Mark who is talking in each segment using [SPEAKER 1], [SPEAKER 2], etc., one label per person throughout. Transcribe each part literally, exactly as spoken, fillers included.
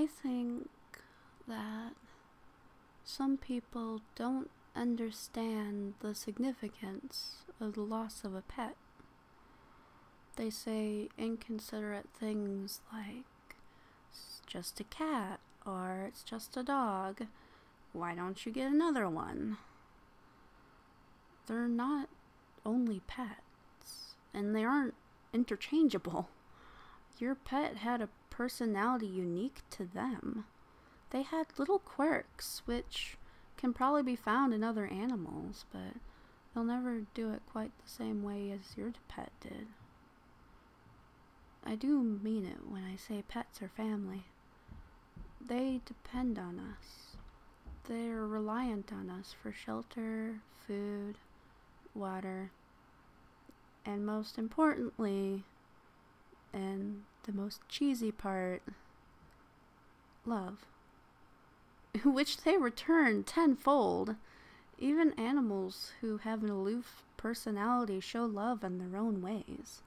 [SPEAKER 1] I think that some people don't understand the significance of the loss of a pet. They say inconsiderate things like, it's just a cat, or it's just a dog. Why don't you get another one? They're not only pets, and they aren't interchangeable. Your pet had a personality unique to them. They had little quirks, which can probably be found in other animals, but they'll never do it quite the same way as your pet did. I do mean it when I say pets are family. They depend on us. They're reliant on us for shelter, food, water, and most importantly, and the most cheesy part, love. Which they return tenfold. Even animals who have an aloof personality show love in their own ways.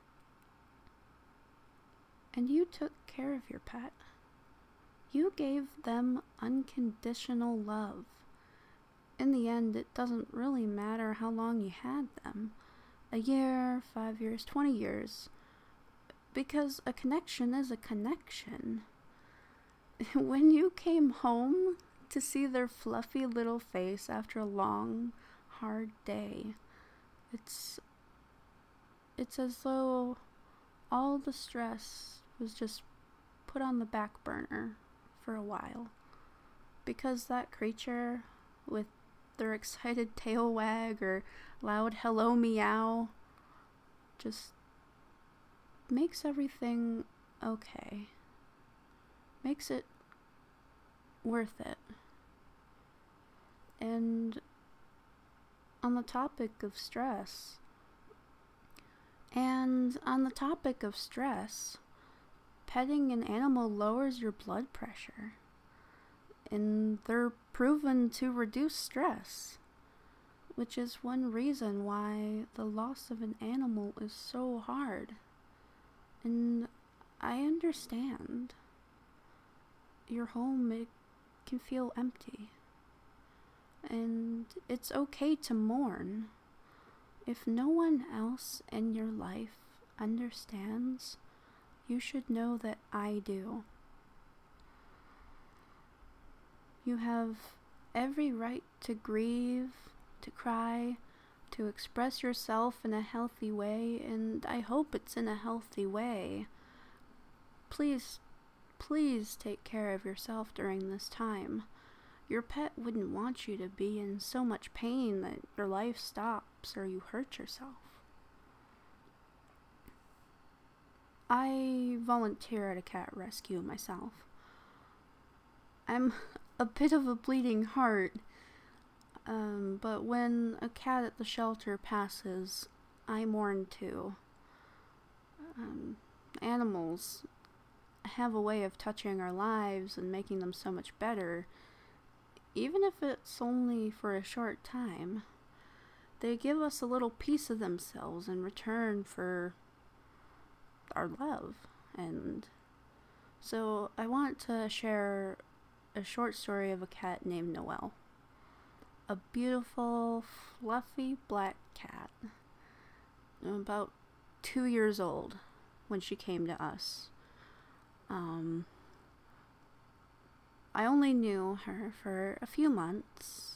[SPEAKER 1] And you took care of your pet. You gave them unconditional love. In the end, it doesn't really matter how long you had them. A year, five years, twenty years. Because a connection is a connection. When you came home to see their fluffy little face after a long, hard day, it's it's as though all the stress was just put on the back burner for a while. Because that creature with their excited tail wag or loud hello meow just makes everything okay. Makes it worth it. And on the topic of stress, and on the topic of stress, petting an animal lowers your blood pressure, and they're proven to reduce stress, which is one reason why the loss of an animal is so hard. And I understand. Your home, it can feel empty. And it's okay to mourn. If no one else in your life understands, you should know that I do. You have every right to grieve, to cry, to express yourself in a healthy way, and I hope it's in a healthy way. Please Please take care of yourself during this time. Your pet wouldn't want you to be in so much pain that your life stops or you hurt yourself. I volunteer at a cat rescue myself. I'm a bit of a bleeding heart, um, but when a cat at the shelter passes, I mourn too. Um, animals have a way of touching our lives and making them so much better, even if it's only for a short time. They give us a little piece of themselves in return for our love. And so I want to share a short story of a cat named Noelle. A beautiful, fluffy black cat, about two years old when she came to us. Um, I only knew her for a few months,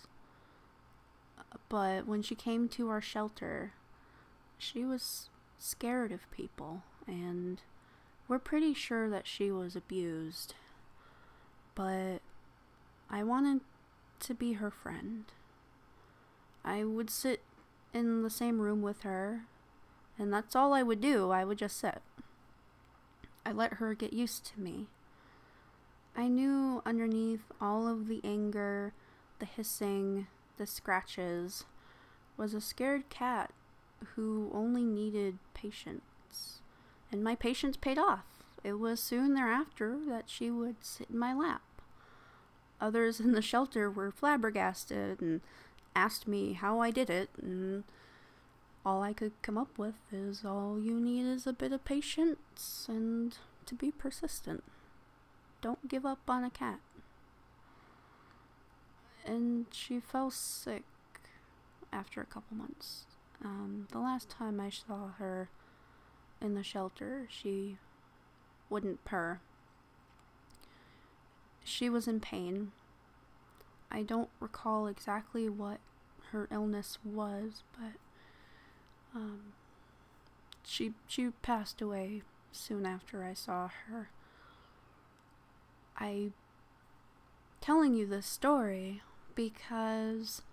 [SPEAKER 1] but when she came to our shelter, she was scared of people, and we're pretty sure that she was abused. But I wanted to be her friend. I would sit in the same room with her, and that's all I would do. I would just sit. I let her get used to me. I knew underneath all of the anger, the hissing, the scratches, was a scared cat who only needed patience. And my patience paid off. It was soon thereafter that she would sit in my lap. Others in the shelter were flabbergasted and asked me how I did it, and all I could come up with is all you need is a bit of patience and to be persistent. don't give up on a cat. And she fell sick after a couple months. Um, the last time I saw her in the shelter, she wouldn't purr. She was in pain. I don't recall exactly what her illness was, but um, she she passed away soon after I saw her. I telling you this story because,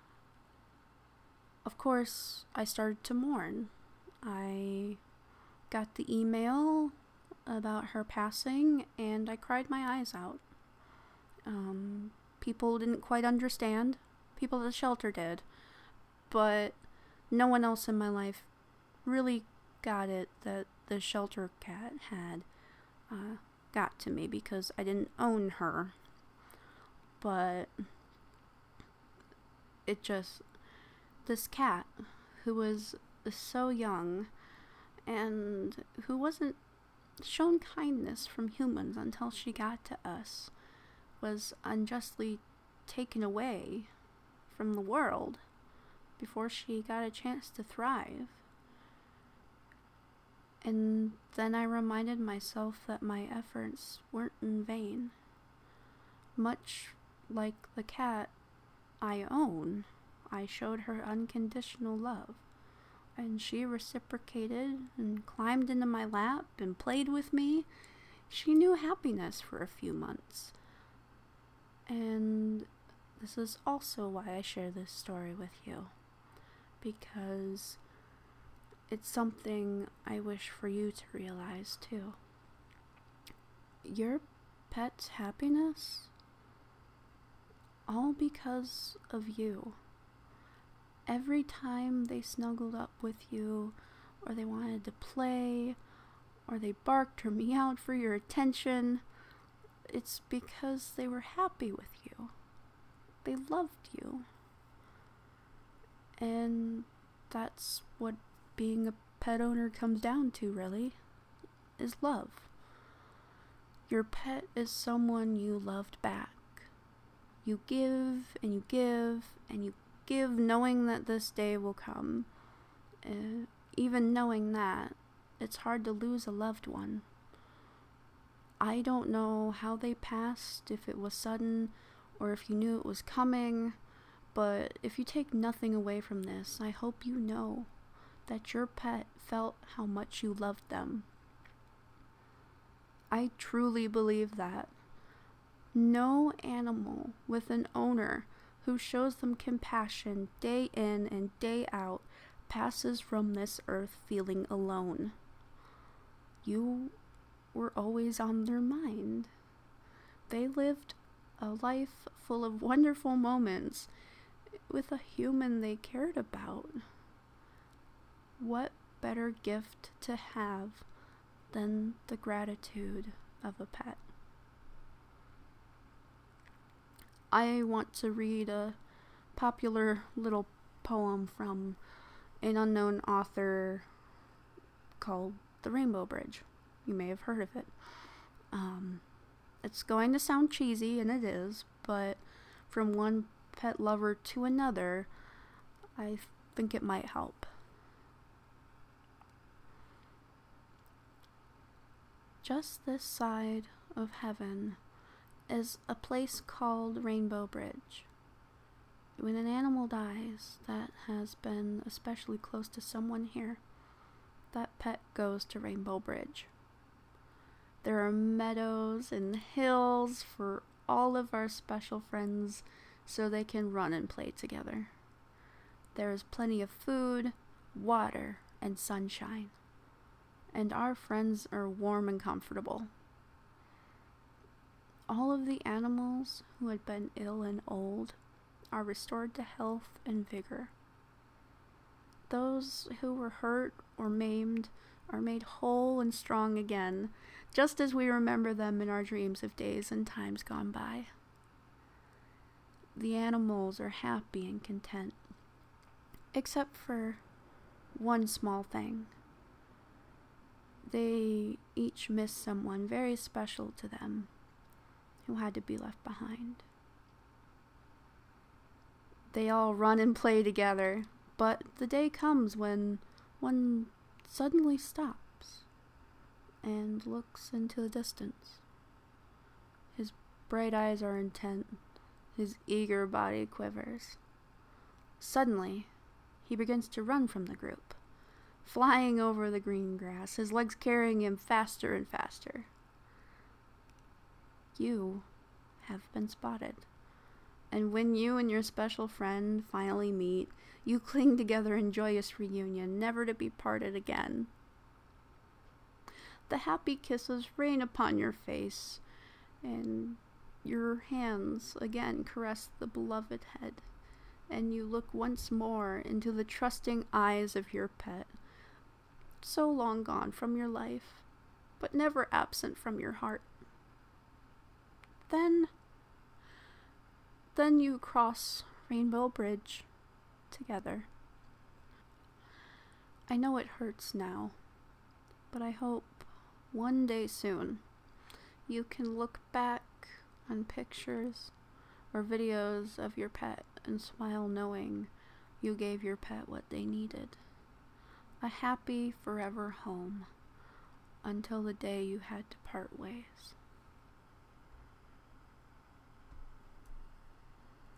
[SPEAKER 1] of course, I started to mourn. I got the email about her passing, and I cried my eyes out. Um, people didn't quite understand. People at the shelter did. But no one else in my life really got it that the shelter cat had uh, got to me because I didn't own her. But it just... This cat, who was so young and who wasn't shown kindness from humans until she got to us, was unjustly taken away from the world before she got a chance to thrive. And then I reminded myself that my efforts weren't in vain. Much like the cat I own, I showed her unconditional love, and she reciprocated and climbed into my lap and played with me. She knew happiness for a few months. And this is also why I share this story with you, because it's something I wish for you to realize too. Your pet's happiness, all because of you. Every time they snuggled up with you, or they wanted to play, or they barked or meowed for your attention, it's because they were happy with you. They loved you. And that's what being a pet owner comes down to, really, is love. Your pet is someone you loved back. You give, and you give, and you give knowing that this day will come. Uh, even knowing that, it's hard to lose a loved one. I don't know how they passed, if it was sudden, or if you knew it was coming, but if you take nothing away from this, I hope you know that your pet felt how much you loved them. I truly believe that. No animal with an owner who shows them compassion day in and day out passes from this earth feeling alone. You were always on their mind. They lived a life full of wonderful moments with a human they cared about. What better gift to have than the gratitude of a pet? I want to read a popular little poem from an unknown author called The Rainbow Bridge. You may have heard of it. Um, it's going to sound cheesy, and it is, but from one pet lover to another, I think it might help. Just this side of heaven is a place called Rainbow Bridge. When an animal dies that has been especially close to someone here, that pet goes to Rainbow Bridge. There are meadows and hills for all of our special friends so they can run and play together. There is plenty of food, water, and sunshine, and our friends are warm and comfortable. All of the animals who had been ill and old are restored to health and vigor. Those who were hurt or maimed are made whole and strong again, just as we remember them in our dreams of days and times gone by. The animals are happy and content, except for one small thing. They each miss someone very special to them who had to be left behind. They all run and play together, but the day comes when one suddenly stops and looks into the distance. His bright eyes are intent, his eager body quivers. Suddenly, he begins to run from the group, flying over the green grass, his legs carrying him faster and faster. You have been spotted. And when you and your special friend finally meet, you cling together in joyous reunion, never to be parted again. The happy kisses rain upon your face, and your hands again caress the beloved head, and you look once more into the trusting eyes of your pet, so long gone from your life, but never absent from your heart. Then, then you cross Rainbow Bridge together. I know it hurts now, but I hope one day soon you can look back on pictures or videos of your pet and smile knowing you gave your pet what they needed. A happy forever home until the day you had to part ways.